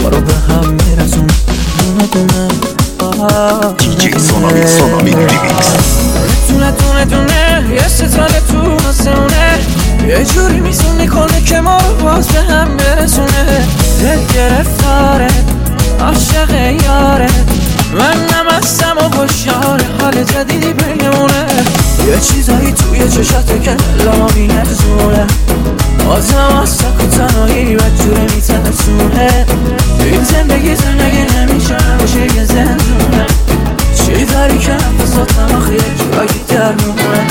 ما رو به هم میرسون دونه دونه. DJ سونامی ریمیکس. دونه یه ستاره تو آسمونه، یه جوری میسونی کنه که ما رو باز به هم برسونه. دل گرفتاره عاشق یاره، من نمستم و خوشیاره، حال جدیدی بینمونه. یه چیزایی توی چشاته که لما میرزونه، آزم از سک و تنهایی بدجوره میترسونه. این زندگی نمیشه نباشه یه زندونه، چی داری که نفساتم آخه یه جورایی در میمونه.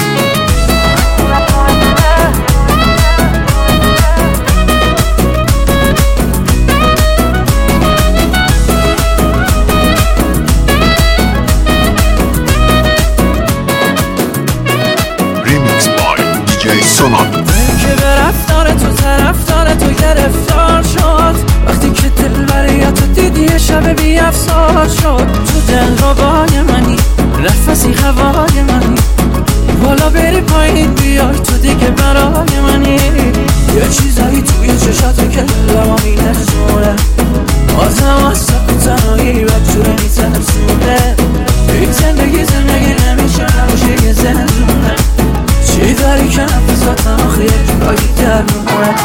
ریمیکس بای دیجی سونامی. که به رفتار تو طرفدار تو گرفتار شد، وقتی که دل بریاتو دیدی یه شب بی افسار شد. تو دل ربای منی، نفسی هوای منی، بالا بری پایین بیای تو دیگه برای منی. یه چیزایی توی چشاته که لما میرزونه، آزم از سک و تنهایی بدجوره میترسونه. این زندگی نمیشه نباشه یه زندونه، چی داری که نفساتم آخه یه جورایی در میمونه.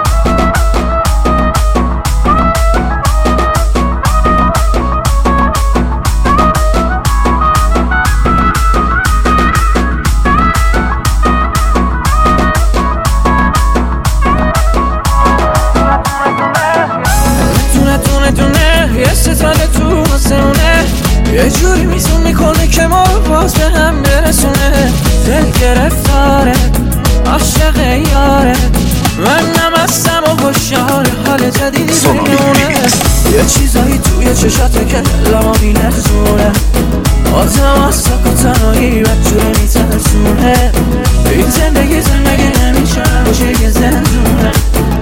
دونه یه ستاره تو آسمونه، یه جوری میزون میکنه که ما رو باز به هم برسونه. دل گرفتاره عاشق یاره، من نمستم و خوشیاره، حال جدیدی بینمونه. یه چیزایی توی چشاته که لما میرزونه، آزم از سک و تنهایی بدجوره میترسونه. این زندگی نمیشه نباشه یه زندونه،